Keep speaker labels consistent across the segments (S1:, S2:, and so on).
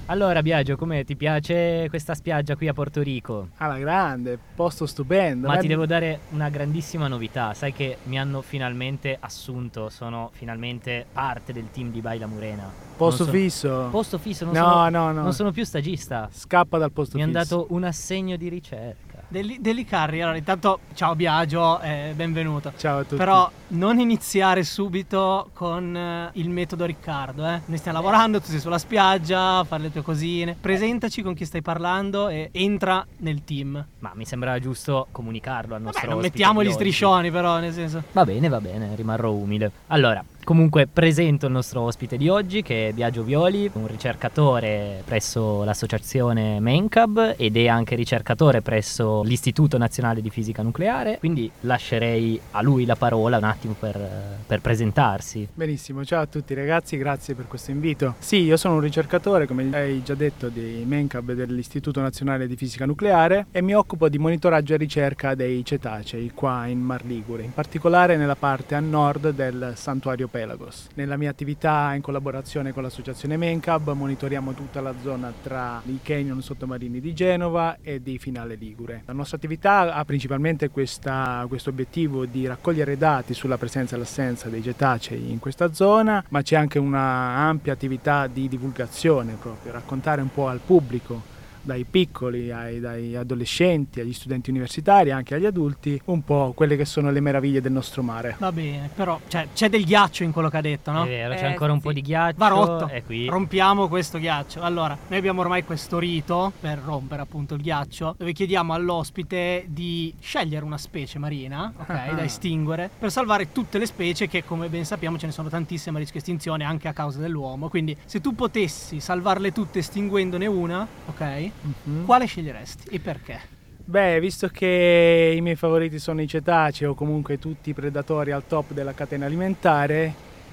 S1: Allora Biagio, come ti piace questa spiaggia qui a Porto Rico?
S2: Alla grande, posto stupendo.
S1: Ma ti devo dare una grandissima novità, sai che mi hanno finalmente assunto, sono finalmente parte del team di Baila Murena.
S2: Posto fisso?
S1: Posto fisso,
S2: No.
S1: non sono più stagista.
S2: Scappa dal posto
S1: Mi
S2: fisso.
S1: hanno dato un assegno di ricerca.
S3: Deli Carri, allora intanto ciao Biagio, benvenuto.
S2: Ciao a tutti.
S3: Però non iniziare subito con il metodo Riccardo, Noi stiamo lavorando, tu sei sulla spiaggia, fare le tue cosine. Presentaci con chi stai parlando e entra nel team.
S1: Ma mi sembra giusto comunicarlo al nostro
S3: Non
S1: ospite
S3: mettiamo
S1: di
S3: gli
S1: oggi.
S3: striscioni però, nel senso.
S1: Va bene, rimarrò umile. Allora, comunque presento il nostro ospite di oggi, che è Biagio Violi, un ricercatore presso l'associazione MENCAB ed è anche ricercatore presso l'Istituto Nazionale di Fisica Nucleare, quindi lascerei a lui la parola un attimo per presentarsi.
S2: Benissimo, ciao a tutti ragazzi, grazie per questo invito. Sì, io sono un ricercatore, come hai già detto, di MENCAB dell'Istituto Nazionale di Fisica Nucleare e mi occupo di monitoraggio e ricerca dei cetacei qua in Mar Ligure, in particolare nella parte a nord del santuario Pelagos. Nella mia attività in collaborazione con l'associazione MENCAB monitoriamo tutta la zona tra i canyon sottomarini di Genova e di Finale Ligure. La nostra attività ha principalmente questo obiettivo di raccogliere dati sulla presenza e l'assenza dei cetacei in questa zona, ma c'è anche una ampia attività di divulgazione, proprio raccontare un po' al pubblico, dai piccoli dai adolescenti, agli studenti universitari, anche agli adulti, un po' quelle che sono le meraviglie del nostro mare.
S3: Va bene, però c'è del ghiaccio in quello che ha detto, no?
S1: È vero, c'è ancora un po' di ghiaccio.
S3: Va rotto,
S1: è qui.
S3: Rompiamo questo ghiaccio. Allora, noi abbiamo ormai questo rito per rompere appunto il ghiaccio, dove chiediamo all'ospite di scegliere una specie marina, ok, da estinguere, per salvare tutte le specie che, come ben sappiamo, ce ne sono tantissime a rischio estinzione anche a causa dell'uomo. Quindi se tu potessi salvarle tutte estinguendone una, ok, quale sceglieresti e perché?
S2: Beh, visto che i miei favoriti sono i cetacei o comunque tutti i predatori al top della catena alimentare,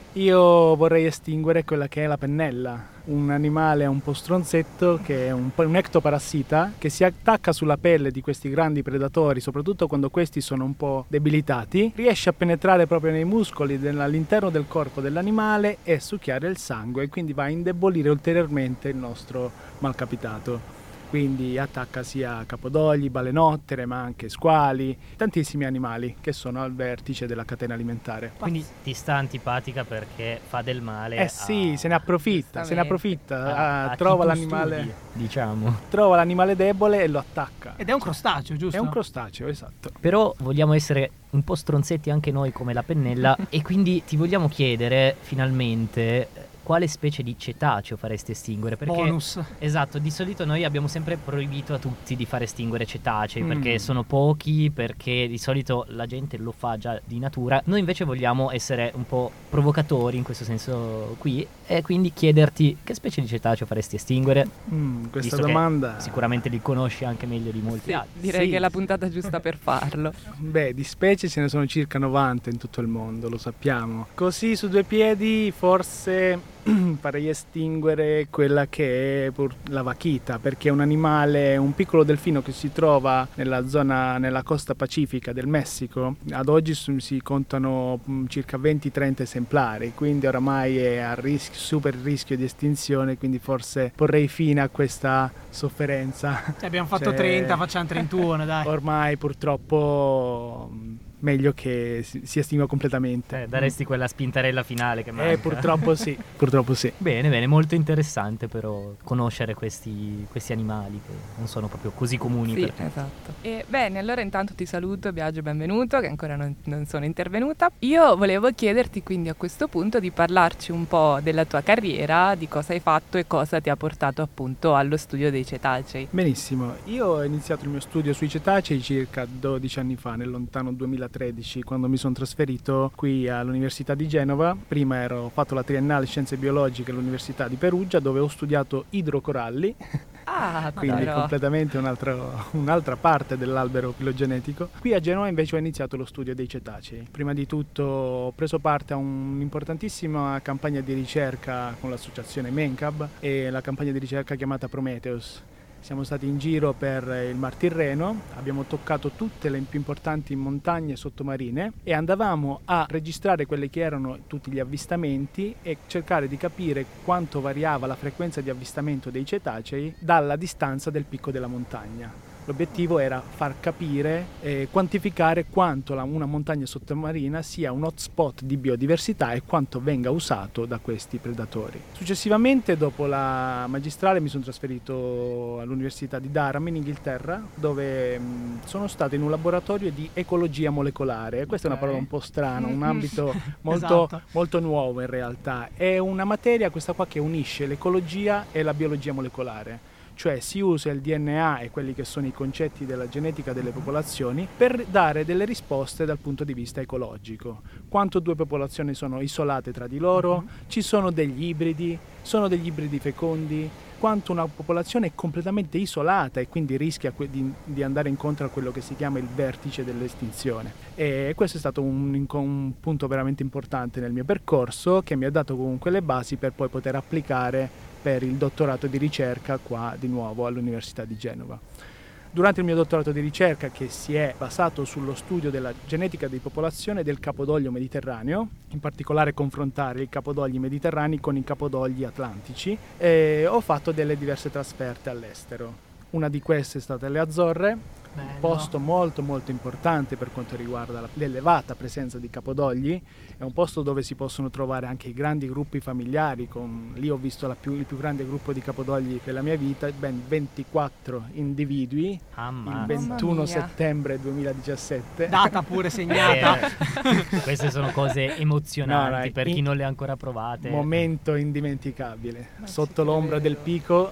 S2: io vorrei estinguere quella che è la pennella, un animale un po' stronzetto che è un ectoparassita che si attacca sulla pelle di questi grandi predatori, soprattutto quando questi sono un po' debilitati, riesce a penetrare proprio nei muscoli all'interno del corpo dell'animale e succhiare il sangue, e quindi va a indebolire ulteriormente il nostro malcapitato. Quindi attacca sia capodogli, balenottere, ma anche squali, tantissimi animali che sono al vertice della catena alimentare.
S1: Quindi ti sta antipatica perché fa del male.
S2: Sì, se ne approfitta,
S1: a
S2: trova
S1: chi tu
S2: l'animale,
S1: studi, diciamo.
S2: Trova l'animale debole e lo attacca.
S3: Ed è un crostaceo, giusto?
S2: È un crostaceo, esatto.
S1: Però vogliamo essere un po' stronzetti anche noi come la pennella e quindi ti vogliamo chiedere finalmente quale specie di cetaceo faresti estinguere? Perché,
S3: bonus.
S1: Esatto, di solito noi abbiamo sempre proibito a tutti di far estinguere cetacei perché sono pochi, perché di solito la gente lo fa già di natura. Noi invece vogliamo essere un po' provocatori in questo senso qui e quindi chiederti che specie di cetaceo faresti estinguere?
S2: Questa
S1: Visto
S2: domanda
S1: che sicuramente li conosci anche meglio di molti altri.
S4: Direi
S2: Sì.
S4: che è la puntata giusta per farlo.
S2: Beh, di specie ce ne sono circa 90 in tutto il mondo, lo sappiamo. Così su due piedi forse farei estinguere quella che è la vaquita, perché è un animale, un piccolo delfino che si trova nella costa pacifica del Messico. Ad oggi si contano circa 20-30 esemplari, quindi oramai è a super rischio di estinzione, quindi forse porrei fine a questa sofferenza.
S3: Abbiamo fatto 30, facciamo 31, dai.
S2: Ormai purtroppo meglio che si estingua completamente.
S1: Daresti quella spintarella finale che manca.
S2: Purtroppo sì.
S1: Bene, molto interessante però conoscere questi animali che non sono proprio così comuni.
S4: Sì, esatto. E bene, allora intanto ti saluto, Biagio, benvenuto, che ancora non sono intervenuta. Io volevo chiederti quindi a questo punto di parlarci un po' della tua carriera, di cosa hai fatto e cosa ti ha portato appunto allo studio dei cetacei.
S2: Benissimo, io ho iniziato il mio studio sui cetacei circa 12 anni fa, nel lontano 2013, quando mi sono trasferito qui all'Università di Genova. Prima ho fatto la triennale Scienze Biologiche all'Università di Perugia, dove ho studiato idrocoralli. Quindi
S4: però
S2: completamente un'altra parte dell'albero filogenetico. Qui a Genova invece ho iniziato lo studio dei cetacei. Prima di tutto ho preso parte a un'importantissima campagna di ricerca con l'associazione MENCAB e la campagna di ricerca chiamata Prometheus. siamo stati in giro per il Mar Tirreno, abbiamo toccato tutte le più importanti montagne sottomarine e andavamo a registrare quelli che erano tutti gli avvistamenti e cercare di capire quanto variava la frequenza di avvistamento dei cetacei dalla distanza del picco della montagna. L'obiettivo era far capire e quantificare quanto una montagna sottomarina sia un hotspot di biodiversità e quanto venga usato da questi predatori. Successivamente, dopo la magistrale, mi sono trasferito all'Università di Durham in Inghilterra, dove sono stato in un laboratorio di ecologia molecolare. Questa è una parola un po' strana, un ambito molto nuovo in realtà. È una materia, questa qua, che unisce l'ecologia e la biologia molecolare. Cioè si usa il DNA e quelli che sono i concetti della genetica delle popolazioni per dare delle risposte dal punto di vista ecologico. Quanto due popolazioni sono isolate tra di loro, ci sono degli ibridi fecondi, quanto una popolazione è completamente isolata e quindi rischia di andare incontro a quello che si chiama il vertice dell'estinzione. E questo è stato un punto veramente importante nel mio percorso, che mi ha dato comunque le basi per poi poter applicare per il dottorato di ricerca qua di nuovo all'Università di Genova. Durante il mio dottorato di ricerca, che si è basato sullo studio della genetica di popolazione del capodoglio mediterraneo, in particolare confrontare i capodogli mediterranei con i capodogli atlantici, ho fatto delle diverse trasferte all'estero. Una di queste è stata le Azzorre, un posto molto importante per quanto riguarda l'elevata presenza di capodogli. È un posto dove si possono trovare anche i grandi gruppi familiari, lì ho visto il più grande gruppo di capodogli della mia vita, ben 24 individui, il 21 settembre 2017.
S3: Data pure segnata.
S1: Queste sono cose emozionanti per chi non le ha ancora provate.
S2: Momento indimenticabile. Sotto l'ombra del Pico,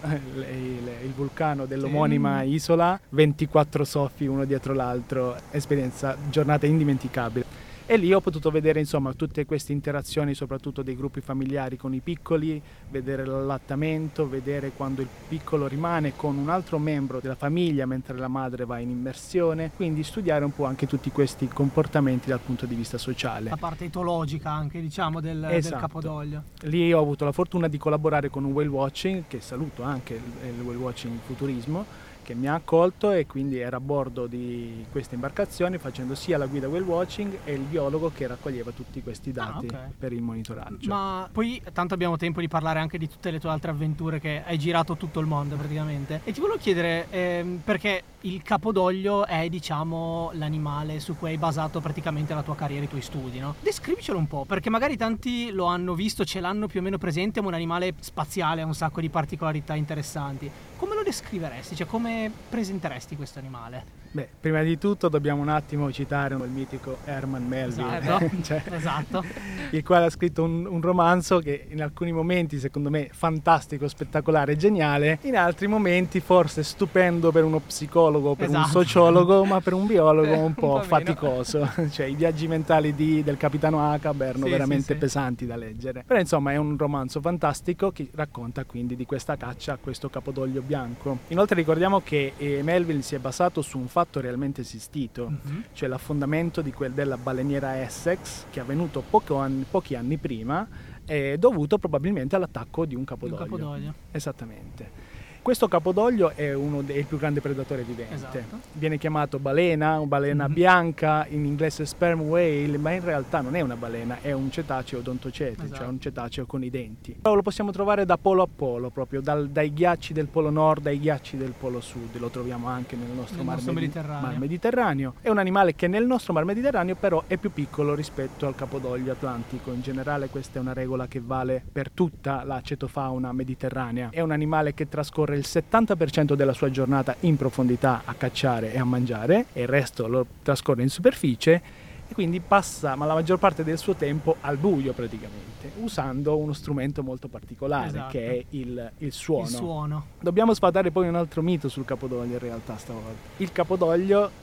S2: il vulcano dell'omonima isola, 24 soffi uno dietro l'altro, giornata indimenticabile. E lì ho potuto vedere insomma tutte queste interazioni, soprattutto dei gruppi familiari con i piccoli, vedere l'allattamento, vedere quando il piccolo rimane con un altro membro della famiglia mentre la madre va in immersione, quindi studiare un po' anche tutti questi comportamenti dal punto di vista sociale.
S3: La parte etologica anche, diciamo, del capodoglio.
S2: Lì ho avuto la fortuna di collaborare con un whale watching, che saluto anche il whale watching futurismo, che mi ha accolto, e quindi era a bordo di queste imbarcazioni facendo sia la guida whale watching e il biologo che raccoglieva tutti questi dati per il monitoraggio.
S3: Ma poi tanto abbiamo tempo di parlare anche di tutte le tue altre avventure, che hai girato tutto il mondo praticamente, e ti volevo chiedere perché il capodoglio è, diciamo, l'animale su cui hai basato praticamente la tua carriera, i tuoi studi, no? Descrivicelo un po', perché magari tanti lo hanno visto, ce l'hanno più o meno presente, ma un animale spaziale ha un sacco di particolarità interessanti. Come lo descriveresti? Cioè, come presenteresti questo animale?
S2: Beh, prima di tutto dobbiamo un attimo citare il mitico Herman Melville,
S3: esatto.
S2: Il quale ha scritto un romanzo che in alcuni momenti secondo me fantastico, spettacolare, geniale, in altri momenti forse stupendo per uno psicologo, per un sociologo, ma per un biologo un po' faticoso. Cioè i viaggi mentali del capitano Ahab erano veramente pesanti da leggere. Però insomma è un romanzo fantastico che racconta quindi di questa caccia a questo capodoglio bianco. Inoltre ricordiamo che Melville si è basato su un fatto realmente esistito, cioè l'affondamento della baleniera Essex, che è avvenuto pochi anni prima, è dovuto probabilmente all'attacco di un capodoglio. Esattamente. Questo capodoglio è il più grande predatore vivente.
S3: Esatto.
S2: Viene chiamato balena o balena bianca, in inglese sperm whale, ma in realtà non è una balena, è un cetaceo odontocete, cioè un cetaceo con i denti. Lo possiamo trovare da polo a polo, proprio dai ghiacci del polo nord ai ghiacci del polo sud. Lo troviamo anche nel nostro mar Mediterraneo. È un animale che nel nostro mar Mediterraneo però è più piccolo rispetto al capodoglio atlantico. In generale questa è una regola che vale per tutta la cetofauna mediterranea. È un animale che trascorre il 70% della sua giornata in profondità a cacciare e a mangiare, e il resto lo trascorre in superficie, e quindi passa la maggior parte del suo tempo al buio praticamente, usando uno strumento molto particolare che è il suono.
S3: Il suono.
S2: Dobbiamo sfatare poi un altro mito sul capodoglio in realtà stavolta. Il capodoglio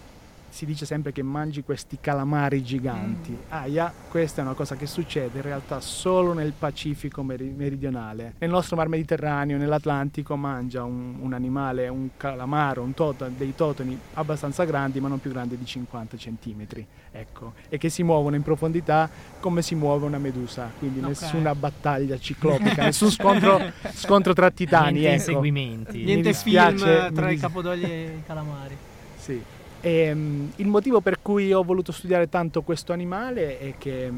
S2: si dice sempre che mangi questi calamari giganti. Aia, questa è una cosa che succede in realtà solo nel Pacifico meridionale. Nel nostro mar Mediterraneo, nell'Atlantico, mangia un animale, un calamaro, dei totani abbastanza grandi, ma non più grandi di 50 centimetri. Ecco, e che si muovono in profondità come si muove una medusa, quindi nessuna battaglia ciclopica, nessun scontro tra titani.
S1: Niente
S2: ecco.
S1: inseguimenti.
S3: Niente film tra i capodogli e i calamari.
S2: Sì. E, il motivo per cui ho voluto studiare tanto questo animale è che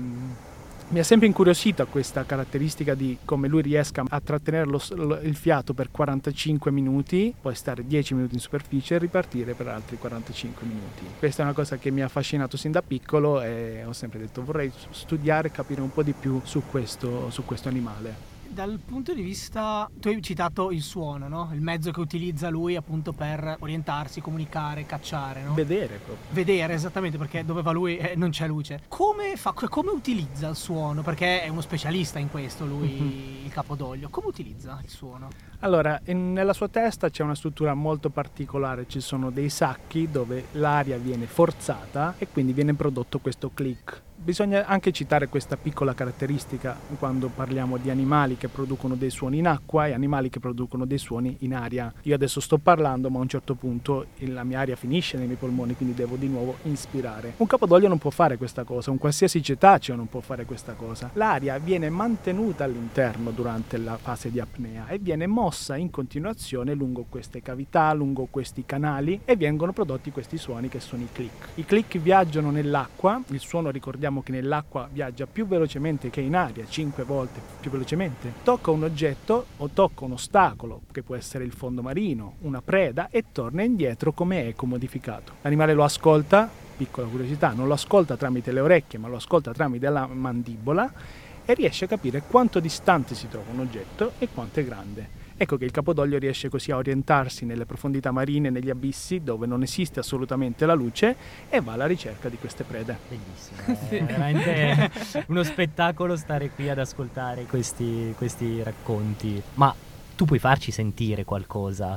S2: mi ha sempre incuriosita questa caratteristica di come lui riesca a trattenere il fiato per 45 minuti, poi stare 10 minuti in superficie e ripartire per altri 45 minuti. Questa è una cosa che mi ha affascinato sin da piccolo e ho sempre detto vorrei studiare e capire un po' di più su questo animale.
S3: Dal punto di vista, tu hai citato il suono, no? Il mezzo che utilizza lui appunto per orientarsi, comunicare, cacciare, no?
S2: Vedere proprio.
S3: Vedere, esattamente, perché dove va lui non c'è luce. Come utilizza il suono? Perché è uno specialista in questo lui, il capodoglio. Come utilizza il suono?
S2: Allora, nella sua testa c'è una struttura molto particolare, ci sono dei sacchi dove l'aria viene forzata e quindi viene prodotto questo click. Bisogna anche citare questa piccola caratteristica quando parliamo di animali che producono dei suoni in acqua e animali che producono dei suoni in aria. Io adesso sto parlando, ma a un certo punto la mia aria finisce nei miei polmoni, quindi devo di nuovo inspirare. Un capodoglio non può fare questa cosa, un qualsiasi cetaceo non può fare questa cosa. L'aria viene mantenuta all'interno durante la fase di apnea e viene mossa in continuazione lungo queste cavità, lungo questi canali e vengono prodotti questi suoni che sono i click. I click viaggiano nell'acqua, il suono ricordiamo che nell'acqua viaggia più velocemente che in aria, 5 volte più velocemente. Tocca un oggetto o tocca un ostacolo, che può essere il fondo marino, una preda, e torna indietro come eco modificato. L'animale lo ascolta, piccola curiosità, non lo ascolta tramite le orecchie, ma lo ascolta tramite la mandibola e riesce a capire quanto distante si trova un oggetto e quanto è grande. Ecco che il capodoglio riesce così a orientarsi nelle profondità marine, negli abissi dove non esiste assolutamente la luce e va alla ricerca di queste prede.
S1: Bellissimo, è veramente uno spettacolo stare qui ad ascoltare questi racconti. Ma tu puoi farci sentire qualcosa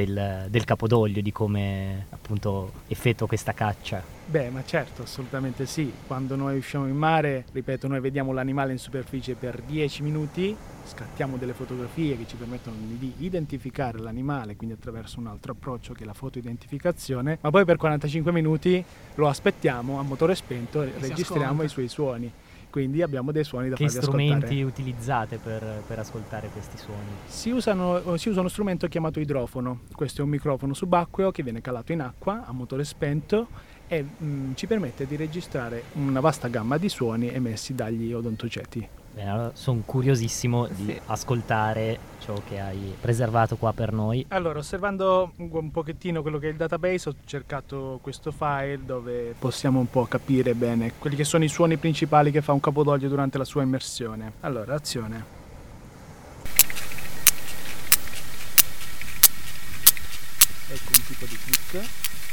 S1: del capodoglio, di come appunto effettua questa caccia?
S2: Beh, ma certo, assolutamente sì. Quando noi usciamo in mare, ripeto, noi vediamo l'animale in superficie per 10 minuti, scattiamo delle fotografie che ci permettono di identificare l'animale, quindi attraverso un altro approccio che è la fotoidentificazione, ma poi per 45 minuti lo aspettiamo a motore spento e registriamo i suoi suoni. Quindi abbiamo dei suoni da farvi ascoltare.
S1: Che strumenti utilizzate per ascoltare questi suoni?
S2: Si usa uno strumento chiamato idrofono. Questo è un microfono subacqueo che viene calato in acqua a motore spento e ci permette di registrare una vasta gamma di suoni emessi dagli odontoceti.
S1: Bene, allora sono curiosissimo di ascoltare ciò che hai preservato qua per noi.
S2: Allora, osservando un pochettino quello che è il database, ho cercato questo file dove possiamo un po' capire bene quelli che sono i suoni principali che fa un capodoglio durante la sua immersione. Allora, azione. Ecco un tipo di click.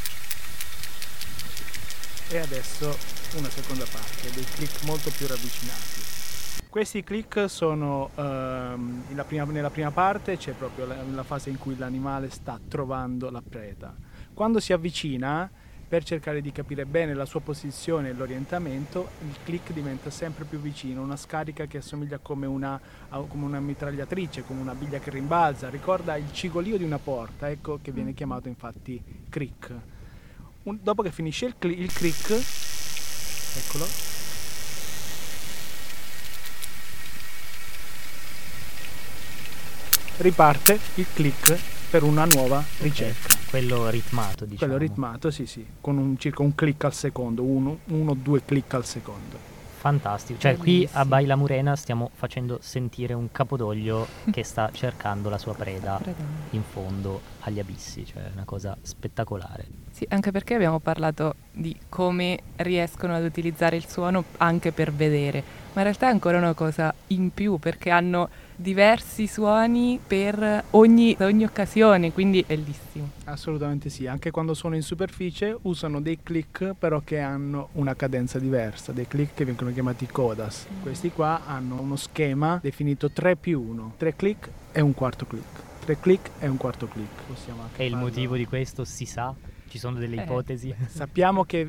S2: E adesso una seconda parte, dei click molto più ravvicinati. Questi click sono nella prima parte, c'è proprio la fase in cui l'animale sta trovando la preda. Quando si avvicina, per cercare di capire bene la sua posizione e l'orientamento, il click diventa sempre più vicino, una scarica che assomiglia come una mitragliatrice, come una biglia che rimbalza, ricorda il cigolio di una porta, ecco che viene chiamato infatti crick. Dopo che finisce il crick, eccolo, riparte il click per una nuova ricerca.
S1: Quello ritmato, diciamo.
S2: Quello ritmato, sì, con circa un click al secondo, uno o due click al secondo.
S1: Fantastico, cioè qui a Baila Murena stiamo facendo sentire un capodoglio che sta cercando la sua preda in fondo agli abissi, cioè una cosa spettacolare.
S4: Sì, anche perché abbiamo parlato di come riescono ad utilizzare il suono anche per vedere, ma in realtà è ancora una cosa in più perché hanno diversi suoni per ogni occasione, quindi è bellissimo.
S2: Assolutamente sì, anche quando sono in superficie usano dei click però che hanno una cadenza diversa, dei click che vengono chiamati codas. Questi qua hanno uno schema definito 3+1, 3 click e un quarto click, 3 click e un quarto click. Possiamo anche
S1: E il motivo di questo si sa? ci sono delle ipotesi?
S2: Sappiamo che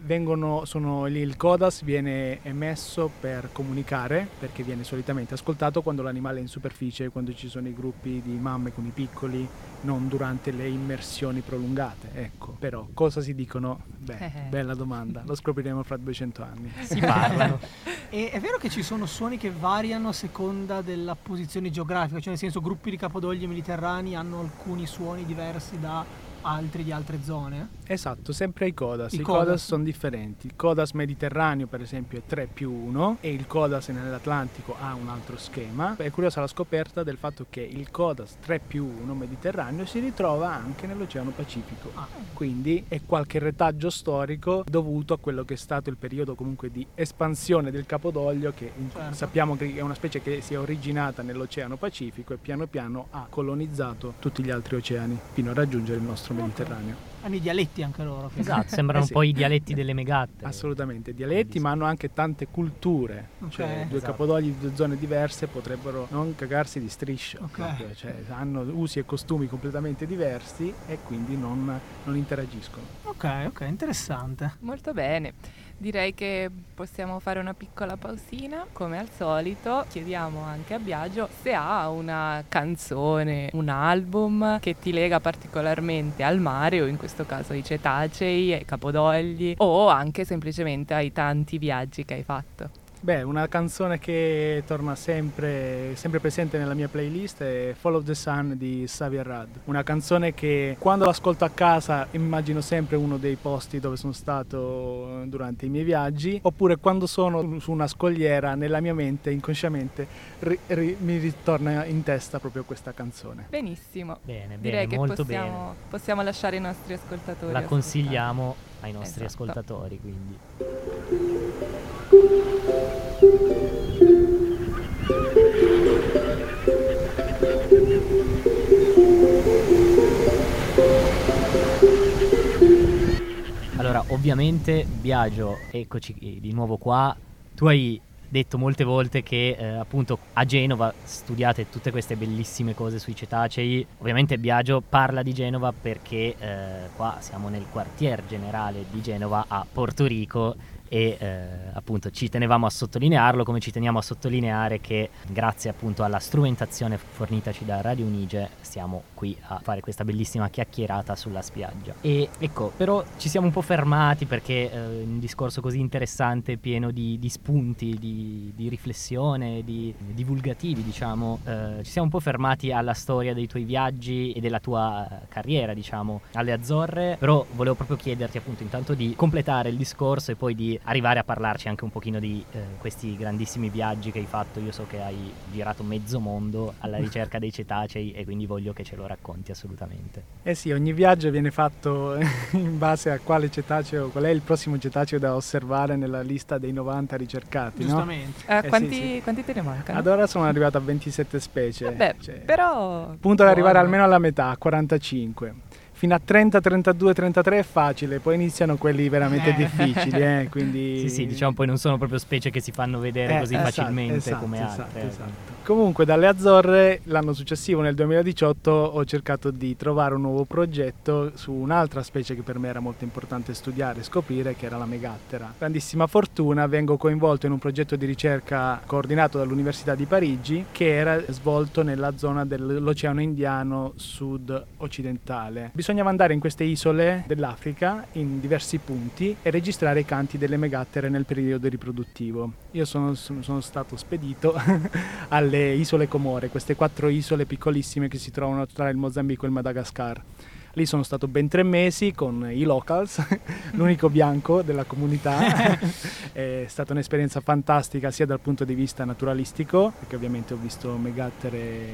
S2: il CODAS viene emesso per comunicare, perché viene solitamente ascoltato quando l'animale è in superficie, quando ci sono i gruppi di mamme con i piccoli, non durante le immersioni prolungate. Ecco, però cosa si dicono? Beh, bella domanda, lo scopriremo fra 200 anni.
S1: Si parlano.
S3: E è vero che ci sono suoni che variano a seconda della posizione geografica, cioè nel senso gruppi di capodogli mediterranei hanno alcuni suoni diversi da altri di altre zone?
S2: Esatto, sempre i CODAS. I
S3: CODAS
S2: CODAS sono differenti. Il CODAS mediterraneo per esempio è 3+1 e il CODAS nell'Atlantico ha un altro schema. È curiosa la scoperta del fatto che il CODAS 3+1 mediterraneo si ritrova anche nell'Oceano Pacifico. Quindi è qualche retaggio storico dovuto a quello che è stato il periodo comunque di espansione del capodoglio, che sappiamo che è una specie che si è originata nell'Oceano Pacifico e piano piano ha colonizzato tutti gli altri oceani fino a raggiungere il nostro Mediterraneo.
S3: Hanno i dialetti anche loro.
S1: Esatto, sembrano un po' i dialetti delle megattere.
S2: Assolutamente, dialetti, ma hanno anche tante culture. Cioè, due capodogli di due zone diverse potrebbero non cagarsi di striscio. Proprio. Cioè, hanno usi e costumi completamente diversi e quindi non interagiscono.
S3: Ok, interessante.
S4: Molto bene. Direi che possiamo fare una piccola pausina. Come al solito chiediamo anche a Biagio se ha una canzone, un album che ti lega particolarmente al mare, o in questo caso ai cetacei, ai capodogli, o anche semplicemente ai tanti viaggi che hai fatto.
S2: Beh, una canzone che torna sempre presente nella mia playlist è Fall of the Sun di Xavier Rudd. Una canzone che quando l'ascolto a casa immagino sempre uno dei posti dove sono stato durante i miei viaggi, oppure quando sono su una scogliera nella mia mente inconsciamente mi ritorna in testa proprio questa canzone.
S4: Benissimo.
S1: Bene,
S4: direi che
S1: molto
S4: possiamo lasciare i nostri ascoltatori.
S1: La consigliamo ai nostri ascoltatori, quindi. Allora, ovviamente Biagio, eccoci di nuovo qua. Tu hai detto molte volte che appunto a Genova studiate tutte queste bellissime cose sui cetacei. Ovviamente Biagio parla di Genova perché qua siamo nel quartier generale di Genova a Porto Rico e appunto ci tenevamo a sottolinearlo, come ci teniamo a sottolineare che grazie appunto alla strumentazione fornitaci da Radio Unige stiamo qui a fare questa bellissima chiacchierata sulla spiaggia. E ecco, però ci siamo un po' fermati perché un discorso così interessante, pieno di spunti, di riflessione, di divulgativi, diciamo, ci siamo un po' fermati alla storia dei tuoi viaggi e della tua carriera, diciamo, alle Azzorre, però volevo proprio chiederti appunto intanto di completare il discorso e poi di arrivare a parlarci anche un pochino di questi grandissimi viaggi che hai fatto. Io so che hai girato mezzo mondo alla ricerca dei cetacei e quindi voglio che ce lo racconti assolutamente.
S2: Sì, ogni viaggio viene fatto in base a quale cetaceo, qual è il prossimo cetaceo da osservare nella lista dei 90 ricercati,
S3: giustamente.
S2: No?
S4: Quanti te ne mancano?
S2: Ad ora sono arrivato a 27 specie.
S4: Vabbè, però
S2: punto ad arrivare almeno alla metà, a 45. Fino a 30, 32, 33 è facile, poi iniziano quelli veramente difficili, quindi...
S1: Sì, diciamo poi non sono proprio specie che si fanno vedere così facilmente come altre.
S2: Esatto. Comunque dalle Azzorre l'anno successivo, nel 2018, ho cercato di trovare un nuovo progetto su un'altra specie che per me era molto importante studiare e scoprire, che era la megattera. Grandissima fortuna, vengo coinvolto in un progetto di ricerca coordinato dall'Università di Parigi che era svolto nella zona dell'Oceano Indiano sud-occidentale. Bisognava andare in queste isole dell'Africa, in diversi punti, e registrare i canti delle megattere nel periodo riproduttivo. Io sono stato spedito alle isole Comore, queste 4 isole piccolissime che si trovano tra il Mozambico e il Madagascar. Lì sono stato ben 3 mesi con i locals, l'unico bianco della comunità. È stata un'esperienza fantastica sia dal punto di vista naturalistico, perché ovviamente ho visto megattere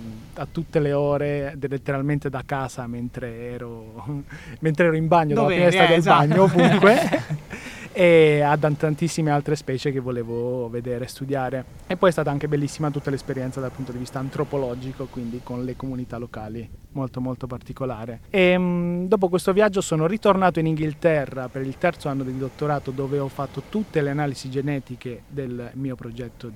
S2: a tutte le ore, letteralmente da casa mentre ero in bagno, dalla finestra del bagno, ovunque. e ha tantissime altre specie che volevo vedere e studiare. E poi è stata anche bellissima tutta l'esperienza dal punto di vista antropologico, quindi con le comunità locali, molto molto particolare. E dopo questo viaggio sono ritornato in Inghilterra per il terzo anno di dottorato, dove ho fatto tutte le analisi genetiche del mio progetto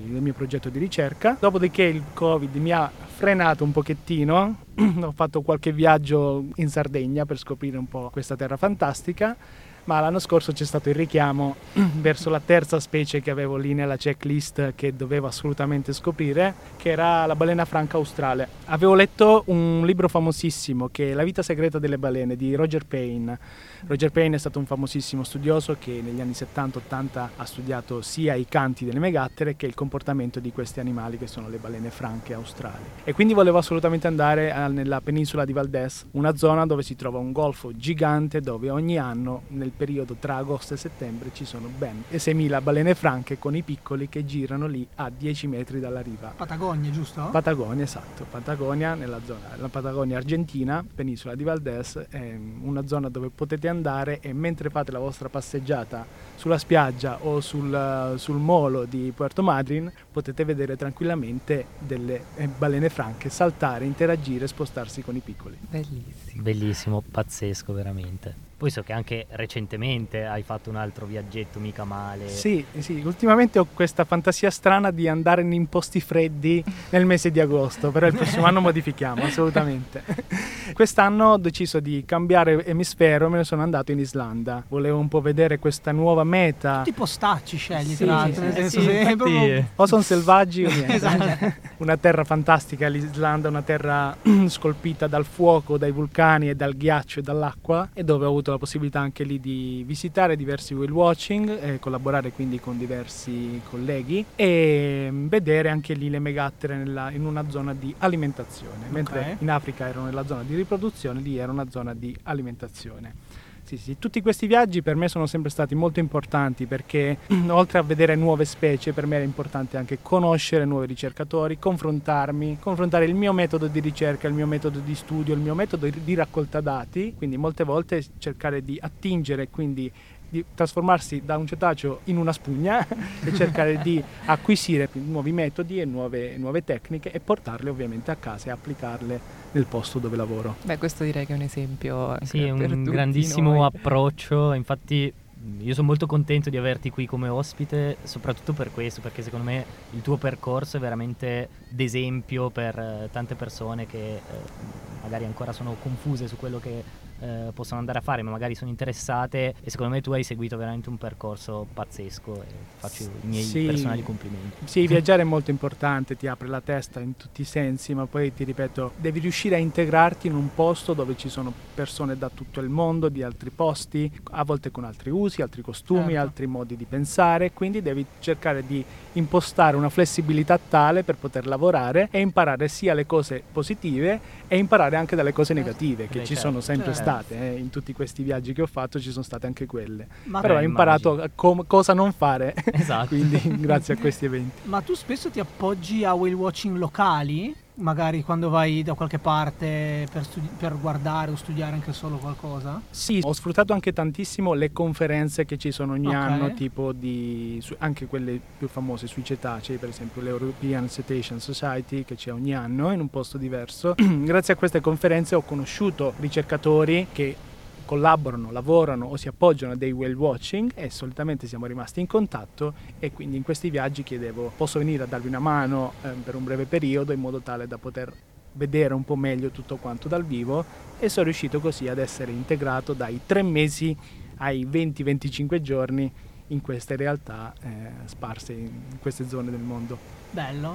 S2: di ricerca. Dopodiché il Covid mi ha frenato un pochettino, ho fatto qualche viaggio in Sardegna per scoprire un po' questa terra fantastica, ma l'anno scorso c'è stato il richiamo verso la terza specie che avevo lì nella checklist che dovevo assolutamente scoprire, che era la balena franca australe. Avevo letto un libro famosissimo che è La vita segreta delle balene di Roger Payne. Roger Payne è stato un famosissimo studioso che negli anni 70-80 ha studiato sia i canti delle megattere che il comportamento di questi animali che sono le balene franche australi. E quindi volevo assolutamente andare nella penisola di Valdés, una zona dove si trova un golfo gigante dove ogni anno nel periodo tra agosto e settembre ci sono ben 6.000 balene franche con i piccoli che girano lì a 10 metri dalla riva.
S3: Patagonia, giusto?
S2: Patagonia, esatto. Patagonia, la Patagonia argentina, penisola di Valdés, è una zona dove potete andare e mentre fate la vostra passeggiata sulla spiaggia o sul molo di Puerto Madryn potete vedere tranquillamente delle balene franche saltare, interagire, spostarsi con i piccoli.
S4: Bellissimo.
S1: Bellissimo, pazzesco veramente. Poi so che anche recentemente hai fatto un altro viaggetto mica male.
S2: Sì, ultimamente ho questa fantasia strana di andare in posti freddi nel mese di agosto, però il prossimo anno modifichiamo, assolutamente. Quest'anno ho deciso di cambiare emisfero, me ne sono andato in Islanda. Volevo un po' vedere questa nuova meta.
S3: Tutti postacci scegli,
S2: Sì,
S3: tra l'altro, nel senso che
S1: infatti,
S3: proprio...
S2: O sono selvaggi o niente.
S3: Esatto.
S2: Una terra fantastica, l'Islanda, una terra scolpita dal fuoco, dai vulcani e dal ghiaccio e dall'acqua, e dove ho avuto la possibilità anche lì di visitare diversi whale watching, collaborare quindi con diversi colleghi e vedere anche lì le megattere in una zona di alimentazione, mentre in Africa ero nella zona di riproduzione, lì era una zona di alimentazione. Sì, tutti questi viaggi per me sono sempre stati molto importanti perché oltre a vedere nuove specie, per me era importante anche conoscere nuovi ricercatori, confrontare il mio metodo di ricerca, il mio metodo di studio, il mio metodo di raccolta dati, quindi molte volte cercare di attingere, quindi di trasformarsi da un cetaceo in una spugna e cercare di acquisire nuovi metodi e nuove tecniche e portarle ovviamente a casa e applicarle nel posto dove lavoro.
S4: Beh, questo direi che è un esempio anche
S1: Sì, è
S4: per
S1: un
S4: tutti
S1: grandissimo
S4: noi.
S1: approccio, infatti io sono molto contento di averti qui come ospite, soprattutto per questo, perché secondo me il tuo percorso è veramente d'esempio per tante persone che magari ancora sono confuse su quello che possono andare a fare, ma magari sono interessate, e secondo me tu hai seguito veramente un percorso pazzesco e faccio i miei personali complimenti.
S2: Sì, viaggiare è molto importante, ti apre la testa in tutti i sensi, ma poi ti ripeto, devi riuscire a integrarti in un posto dove ci sono persone da tutto il mondo, di altri posti, a volte con altri usi, altri costumi, altri modi di pensare, quindi devi cercare di impostare una flessibilità tale per poter lavorare e imparare sia le cose positive e imparare anche dalle cose negative che ci sono sempre state. In tutti questi viaggi che ho fatto ci sono state anche quelle, però ho imparato cosa non fare.
S1: Esatto.
S2: Quindi grazie a questi eventi.
S3: Ma tu spesso ti appoggi a whale watching locali? Magari quando vai da qualche parte per guardare o studiare anche solo qualcosa?
S2: Sì, ho sfruttato anche tantissimo le conferenze che ci sono ogni anno, tipo anche quelle più famose sui cetacei, per esempio l'European Cetacean Society che c'è ogni anno in un posto diverso. Grazie a queste conferenze ho conosciuto ricercatori che collaborano, lavorano o si appoggiano a dei whale watching e solitamente siamo rimasti in contatto, e quindi in questi viaggi chiedevo: posso venire a darvi una mano per un breve periodo, in modo tale da poter vedere un po' meglio tutto quanto dal vivo, e sono riuscito così ad essere integrato dai 3 mesi ai 20-25 giorni in queste realtà sparse in queste zone del mondo.
S3: Bello,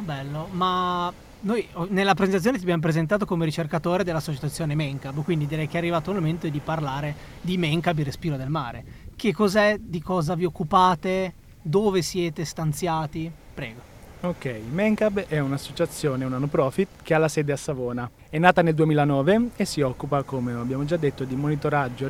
S3: ma noi nella presentazione ti abbiamo presentato come ricercatore dell'associazione MENCAB, quindi direi che è arrivato il momento di parlare di MENCAB, il respiro del mare. Che cos'è, di cosa vi occupate, dove siete stanziati? Prego.
S2: Ok, MENCAB è un'associazione, una no profit che ha la sede a Savona. È nata nel 2009 e si occupa, come abbiamo già detto, di monitoraggio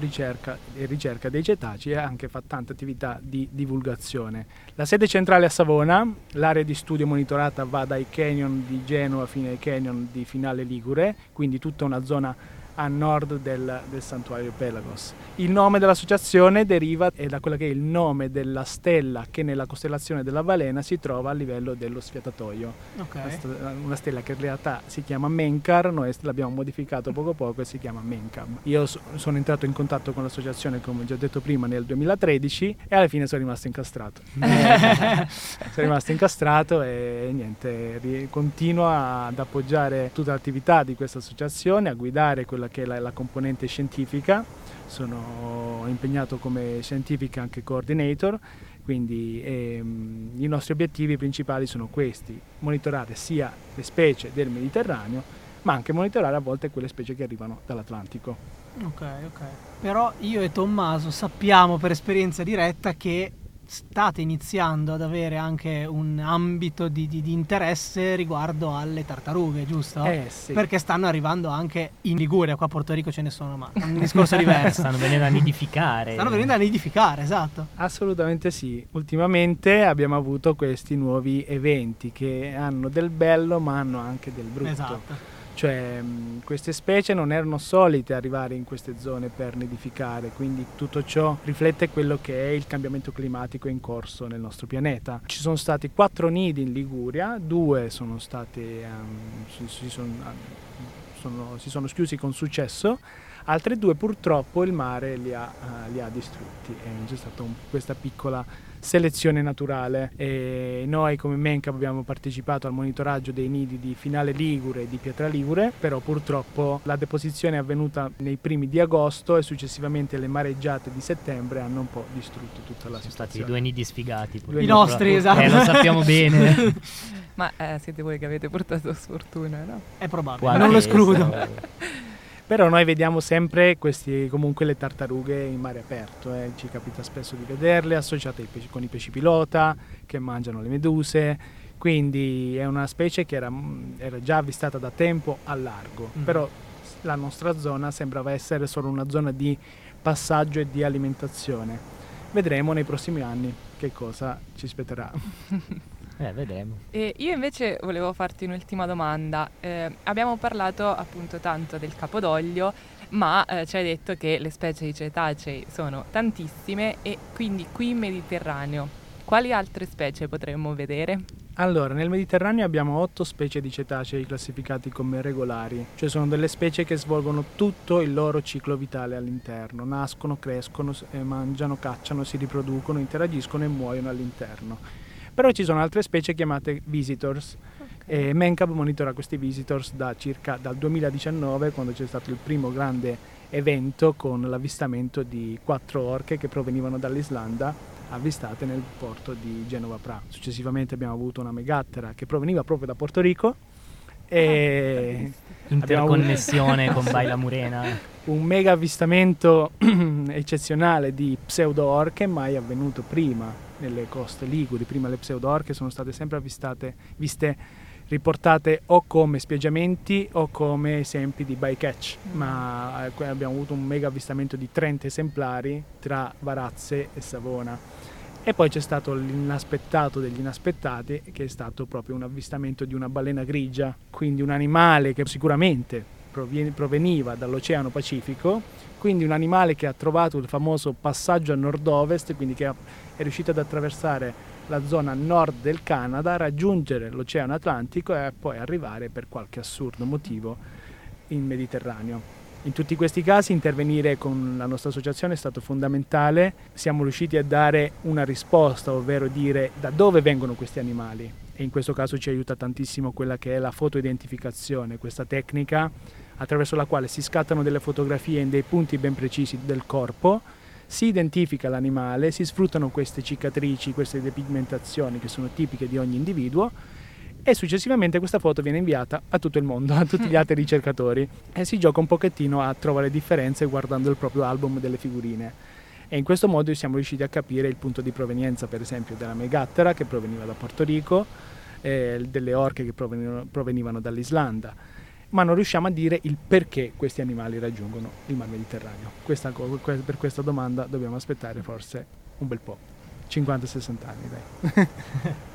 S2: e ricerca dei cetacei, e anche fa tante attività di divulgazione. La sede centrale è a Savona, l'area di studio monitorata va dai canyon di Genova fino ai canyon di Finale Ligure, quindi tutta una zona a nord del santuario Pelagos. Il nome dell'associazione deriva da quello che è il nome della stella che nella costellazione della Balena si trova a livello dello sfiatatoio.
S3: Ok.
S2: Una stella che in realtà si chiama Menkar, noi l'abbiamo modificato poco e si chiama Menkab. Io sono entrato in contatto con l'associazione, come già detto prima, nel 2013 e alla fine sono rimasto incastrato. Sono rimasto incastrato e niente, continuo ad appoggiare tutta l'attività di questa associazione, a guidare quella che è la componente scientifica. Sono impegnato come scientific anche coordinator, quindi i nostri obiettivi principali sono questi: monitorare sia le specie del Mediterraneo, ma anche monitorare a volte quelle specie che arrivano dall'Atlantico.
S3: Ok. Però io e Tommaso sappiamo per esperienza diretta che state iniziando ad avere anche un ambito di interesse riguardo alle tartarughe, giusto?
S2: Sì.
S3: Perché stanno arrivando anche in Liguria, qua a Porto Rico ce ne sono, ma è un discorso diverso.
S1: Stanno venendo a nidificare.
S3: Stanno venendo a nidificare, esatto.
S2: Assolutamente sì. Ultimamente abbiamo avuto questi nuovi eventi che hanno del bello ma hanno anche del brutto.
S3: Esatto.
S2: Cioè queste specie non erano solite arrivare in queste zone per nidificare, quindi tutto ciò riflette quello che è il cambiamento climatico in corso nel nostro pianeta. Ci sono stati 4 nidi in Liguria, 2 sono stati si sono chiusi con successo, altre 2 purtroppo il mare li ha distrutti e c'è stata questa piccola selezione naturale e noi come Menkab abbiamo partecipato al monitoraggio dei nidi di Finale Ligure e di Pietra Ligure, però purtroppo la deposizione è avvenuta nei primi di agosto e successivamente le mareggiate di settembre hanno un po' distrutto tutta la
S1: Sono
S2: situazione.
S1: stati 2 nidi sfigati.
S3: I nostri, esatto.
S1: Lo sappiamo bene.
S4: Ma siete voi che avete portato sfortuna, no?
S3: È probabile,
S1: Guarda
S3: non lo
S1: che
S3: escludo.
S2: Però noi vediamo sempre comunque le tartarughe in mare aperto, ci capita spesso di vederle associate con i pesci pilota che mangiano le meduse, quindi è una specie che era già avvistata da tempo a largo, però la nostra zona sembrava essere solo una zona di passaggio e di alimentazione. Vedremo nei prossimi anni che cosa ci aspetterà.
S1: Vedremo.
S4: E io invece volevo farti un'ultima domanda. Abbiamo parlato appunto tanto del capodoglio, ma ci hai detto che le specie di cetacei sono tantissime e quindi qui in Mediterraneo quali altre specie potremmo vedere?
S2: Allora, nel Mediterraneo abbiamo 8 specie di cetacei classificati come regolari, cioè sono delle specie che svolgono tutto il loro ciclo vitale all'interno, nascono, crescono, mangiano, cacciano, si riproducono, interagiscono e muoiono all'interno. Però ci sono altre specie chiamate visitors e Menkab monitora questi visitors dal 2019, quando c'è stato il primo grande evento con l'avvistamento di 4 orche che provenivano dall'Islanda, avvistate nel porto di Genova Pra. Successivamente abbiamo avuto una megattera che proveniva proprio da Porto Rico e
S1: interconnessione con Baila Murena.
S2: Un mega avvistamento eccezionale di pseudo-orche mai avvenuto prima nelle coste liguri. Prima le pseudo-orche sono state sempre riportate o come spiaggiamenti o come esempi di bycatch, ma abbiamo avuto un mega avvistamento di 30 esemplari tra Varazze e Savona. E poi c'è stato l'inaspettato degli inaspettati, che è stato proprio un avvistamento di una balena grigia, quindi un animale che sicuramente proveniva dall'Oceano Pacifico, quindi un animale che ha trovato il famoso passaggio a nord-ovest, quindi che è riuscito ad attraversare la zona nord del Canada, raggiungere l'Oceano Atlantico e poi arrivare per qualche assurdo motivo in Mediterraneo. In tutti questi casi intervenire con la nostra associazione è stato fondamentale, siamo riusciti a dare una risposta, ovvero dire da dove vengono questi animali, e in questo caso ci aiuta tantissimo quella che è la fotoidentificazione, questa tecnica attraverso la quale si scattano delle fotografie in dei punti ben precisi del corpo, si identifica l'animale, si sfruttano queste cicatrici, queste depigmentazioni che sono tipiche di ogni individuo e successivamente questa foto viene inviata a tutto il mondo, a tutti gli altri ricercatori e si gioca un pochettino a trovare differenze guardando il proprio album delle figurine. E in questo modo siamo riusciti a capire il punto di provenienza, per esempio, della megattera che proveniva da Porto Rico, delle orche che provenivano dall'Islanda, ma non riusciamo a dire il perché questi animali raggiungono il Mar Mediterraneo. Per questa domanda dobbiamo aspettare forse un bel po', 50-60 anni, dai.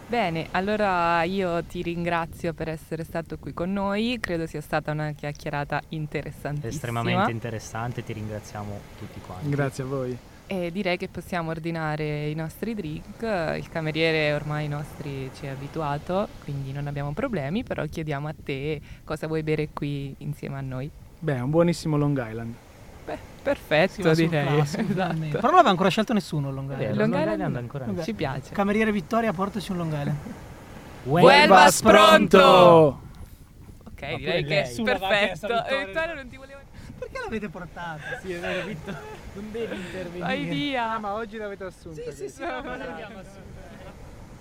S4: Bene, allora io ti ringrazio per essere stato qui con noi, credo sia stata una chiacchierata interessantissima.
S1: Estremamente interessante, ti ringraziamo tutti quanti.
S2: Grazie a voi.
S4: E direi che possiamo ordinare i nostri drink, il cameriere ormai nostri ci è abituato, quindi non abbiamo problemi, però chiediamo a te cosa vuoi bere qui insieme a noi.
S2: Beh, un buonissimo Long Island.
S4: Beh,
S3: Si
S4: perfetto
S3: va sul
S4: direi.
S3: classico,
S4: Esatto.
S3: finalmente. Però non aveva ancora scelto nessuno il Long
S1: È
S3: Island.
S1: vero,
S4: Long
S1: Long
S4: Island
S1: Island ancora no.
S4: Ci piace.
S3: Cameriere Vittoria, portaci un Long Island.
S4: Vuelvas pronto! Ok,
S1: Ma
S4: direi
S1: pure
S4: che è
S1: lei.
S3: Sulla
S4: perfetto.
S3: vacca, Vittoria.
S4: Vittoria non ti volevo...
S3: Perché l'avete portata?
S1: Sì, è vero, Vitto, non devi intervenire.
S4: Vai via!
S2: Ma oggi l'avete assunto.
S3: Sì, sì, sì, no, non l'abbiamo assunto.